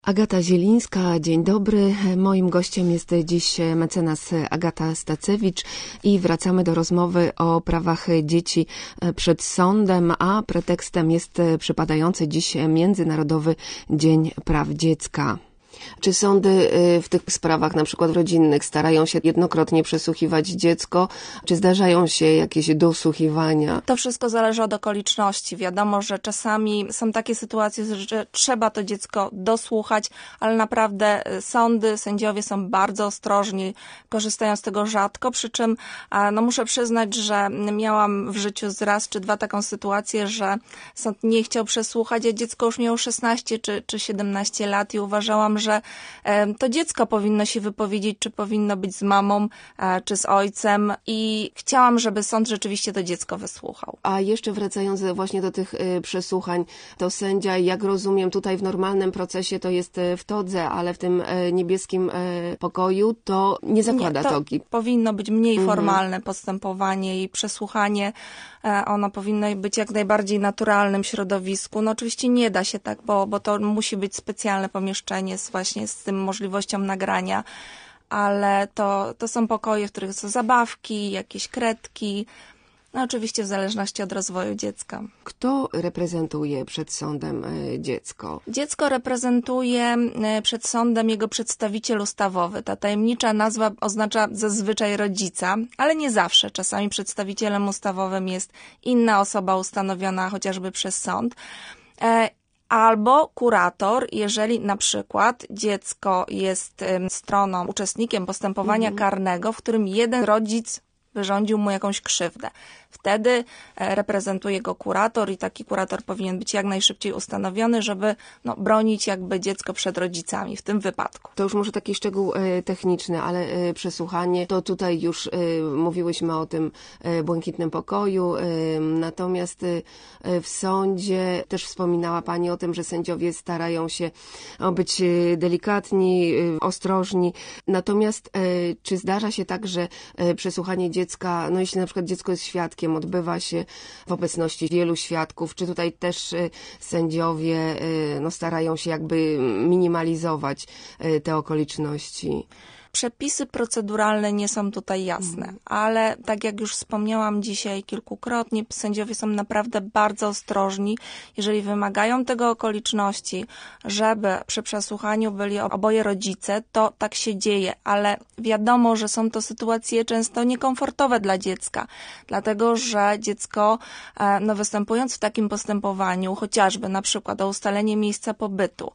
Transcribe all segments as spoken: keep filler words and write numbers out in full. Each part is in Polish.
Agata Zielińska, dzień dobry. Moim gościem jest dziś mecenas Agata Stacewicz i wracamy do rozmowy o prawach dzieci przed sądem, a pretekstem jest przypadający dziś Międzynarodowy Dzień Praw Dziecka. Czy sądy w tych sprawach, na przykład rodzinnych, starają się jednokrotnie przesłuchiwać dziecko? Czy zdarzają się jakieś dosłuchiwania? To wszystko zależy od okoliczności. Wiadomo, że czasami są takie sytuacje, że trzeba to dziecko dosłuchać, ale naprawdę sądy, sędziowie są bardzo ostrożni, korzystają z tego rzadko, przy czym no muszę przyznać, że miałam w życiu z raz czy dwa taką sytuację, że sąd nie chciał przesłuchać, a dziecko już miało szesnaście czy, czy siedemnaście lat i uważałam, że to dziecko powinno się wypowiedzieć, czy powinno być z mamą, czy z ojcem i chciałam, żeby sąd rzeczywiście to dziecko wysłuchał. A jeszcze wracając właśnie do tych przesłuchań, to sędzia, jak rozumiem, tutaj w normalnym procesie to jest w todze, ale w tym niebieskim pokoju to nie zakłada nie, to togi. Powinno być mniej mhm. formalne postępowanie i przesłuchanie. Ono powinno być jak najbardziej naturalnym środowisku. No oczywiście nie da się tak, bo, bo to musi być specjalne pomieszczenie z właśnie z tym możliwością nagrania, ale to, to są pokoje, w których są zabawki, jakieś kredki, no oczywiście w zależności od rozwoju dziecka. Kto reprezentuje przed sądem dziecko? Dziecko reprezentuje przed sądem jego przedstawiciel ustawowy. Ta tajemnicza nazwa oznacza zazwyczaj rodzica, ale nie zawsze. Czasami przedstawicielem ustawowym jest inna osoba ustanowiona chociażby przez sąd. Albo kurator, jeżeli na przykład dziecko jest stroną, uczestnikiem postępowania mhm. karnego, w którym jeden rodzic wyrządził mu jakąś krzywdę. Wtedy reprezentuje go kurator i taki kurator powinien być jak najszybciej ustanowiony, żeby no, bronić jakby dziecko przed rodzicami w tym wypadku. To już może taki szczegół e, techniczny, ale e, przesłuchanie, to tutaj już e, mówiłyśmy o tym e, błękitnym pokoju, e, natomiast e, w sądzie też wspominała Pani o tym, że sędziowie starają się o, być delikatni, e, ostrożni, natomiast e, czy zdarza się tak, że e, przesłuchanie dziecka, no jeśli na przykład dziecko jest świadkiem, odbywa się w obecności wielu świadków, czy tutaj też sędziowie no, starają się jakby minimalizować te okoliczności? Przepisy proceduralne nie są tutaj jasne, mm. ale tak jak już wspomniałam dzisiaj kilkukrotnie, sędziowie są naprawdę bardzo ostrożni, jeżeli wymagają tego okoliczności, żeby przy przesłuchaniu byli oboje rodzice, to tak się dzieje, ale wiadomo, że są to sytuacje często niekomfortowe dla dziecka, dlatego że dziecko, no występując w takim postępowaniu, chociażby na przykład o ustalenie miejsca pobytu,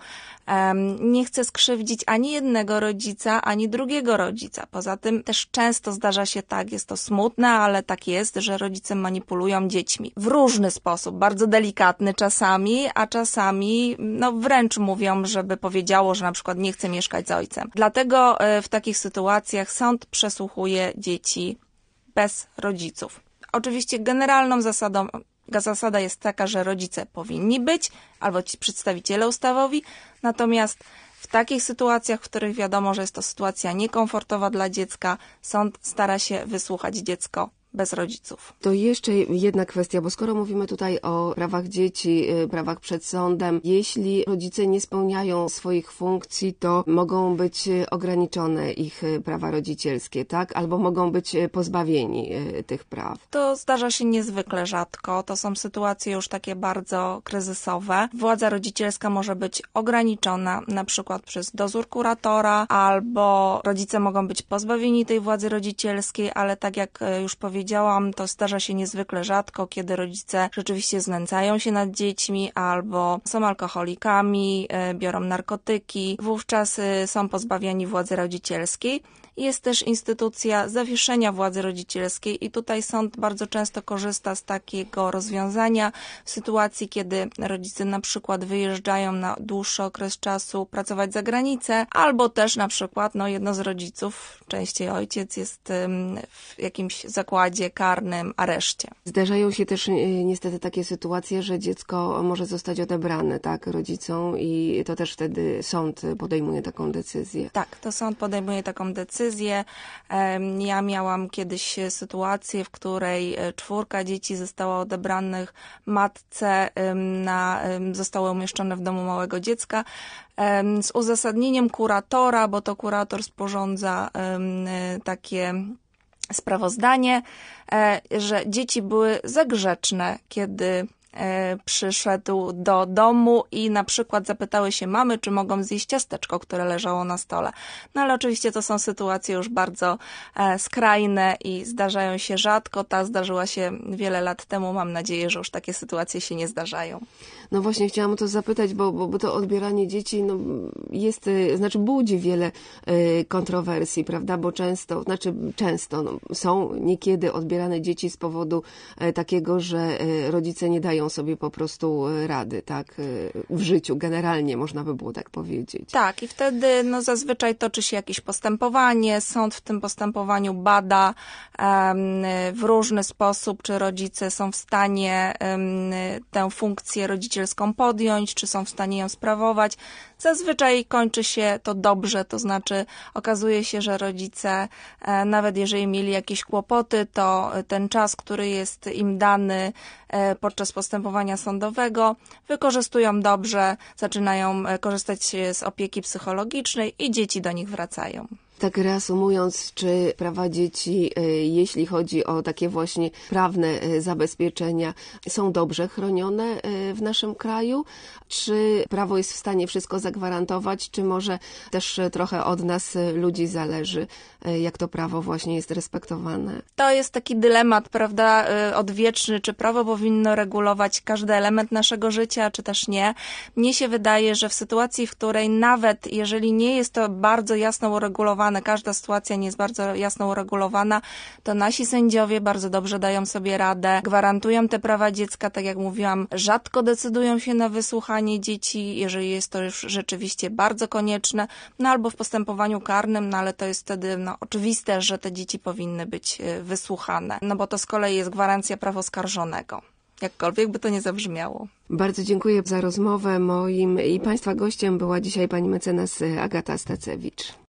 nie chce skrzywdzić ani jednego rodzica, ani drugiego rodzica. Poza tym też często zdarza się tak, jest to smutne, ale tak jest, że rodzice manipulują dziećmi w różny sposób, bardzo delikatny czasami, a czasami no wręcz mówią, żeby powiedziało, że na przykład nie chce mieszkać z ojcem. Dlatego w takich sytuacjach sąd przesłuchuje dzieci bez rodziców. Oczywiście generalną zasadą Zasada jest taka, że rodzice powinni być, albo ci przedstawiciele ustawowi, natomiast w takich sytuacjach, w których wiadomo, że jest to sytuacja niekomfortowa dla dziecka, sąd stara się wysłuchać dziecko bez rodziców. To jeszcze jedna kwestia, bo skoro mówimy tutaj o prawach dzieci, prawach przed sądem, jeśli rodzice nie spełniają swoich funkcji, to mogą być ograniczone ich prawa rodzicielskie, tak? Albo mogą być pozbawieni tych praw. To zdarza się niezwykle rzadko. To są sytuacje już takie bardzo kryzysowe. Władza rodzicielska może być ograniczona na przykład przez dozór kuratora, albo rodzice mogą być pozbawieni tej władzy rodzicielskiej, ale tak jak już powiedziałam, to zdarza się niezwykle rzadko, kiedy rodzice rzeczywiście znęcają się nad dziećmi albo są alkoholikami, biorą narkotyki. Wówczas są pozbawiani władzy rodzicielskiej. Jest też instytucja zawieszenia władzy rodzicielskiej i tutaj sąd bardzo często korzysta z takiego rozwiązania w sytuacji, kiedy rodzice na przykład wyjeżdżają na dłuższy okres czasu pracować za granicę, albo też na przykład no, jedno z rodziców, częściej ojciec, jest w jakimś zakładzie karnym, areszcie. Zdarzają się też niestety takie sytuacje, że dziecko może zostać odebrane, tak, rodzicom i to też wtedy sąd podejmuje taką decyzję. Tak, to sąd podejmuje taką decyzję. decyzje. Ja miałam kiedyś sytuację, w której czwórka dzieci zostało odebranych matce, na, zostało umieszczone w domu małego dziecka z uzasadnieniem kuratora, bo to kurator sporządza takie sprawozdanie, że dzieci były za grzeczne, kiedy przyszedł do domu i na przykład zapytały się mamy, czy mogą zjeść ciasteczko, które leżało na stole. No ale oczywiście to są sytuacje już bardzo skrajne i zdarzają się rzadko. Ta zdarzyła się wiele lat temu. Mam nadzieję, że już takie sytuacje się nie zdarzają. No właśnie, chciałam o to zapytać, bo, bo, bo to odbieranie dzieci no, jest, znaczy budzi wiele y, kontrowersji, prawda, bo często, znaczy często no, są niekiedy odbierane dzieci z powodu y, takiego, że y, rodzice nie dają sobie po prostu rady, tak, y, w życiu, generalnie można by było tak powiedzieć. Tak, i wtedy no, zazwyczaj toczy się jakieś postępowanie, sąd w tym postępowaniu bada um, w różny sposób, czy rodzice są w stanie um, tę funkcję rodzicielską podjąć, czy są w stanie ją sprawować. Zazwyczaj kończy się to dobrze, to znaczy okazuje się, że rodzice, nawet jeżeli mieli jakieś kłopoty, to ten czas, który jest im dany podczas postępowania sądowego, wykorzystują dobrze, zaczynają korzystać z opieki psychologicznej i dzieci do nich wracają. Tak reasumując, czy prawa dzieci, jeśli chodzi o takie właśnie prawne zabezpieczenia, są dobrze chronione w naszym kraju? Czy prawo jest w stanie wszystko zagwarantować, czy może też trochę od nas ludzi zależy, jak to prawo właśnie jest respektowane? To jest taki dylemat, prawda, odwieczny, czy prawo powinno regulować każdy element naszego życia, czy też nie. Mnie się wydaje, że w sytuacji, w której nawet jeżeli nie jest to bardzo jasno uregulowane, każda sytuacja nie jest bardzo jasno uregulowana, to nasi sędziowie bardzo dobrze dają sobie radę, gwarantują te prawa dziecka, tak jak mówiłam, rzadko decydują się na wysłuchanie dzieci, jeżeli jest to już rzeczywiście bardzo konieczne, no albo w postępowaniu karnym, no ale to jest wtedy no, oczywiste, że te dzieci powinny być wysłuchane, no bo to z kolei jest gwarancja praw oskarżonego. Jakkolwiek by to nie zabrzmiało. Bardzo dziękuję za rozmowę. Moim i Państwa gościem była dzisiaj pani mecenas Agata Stacewicz.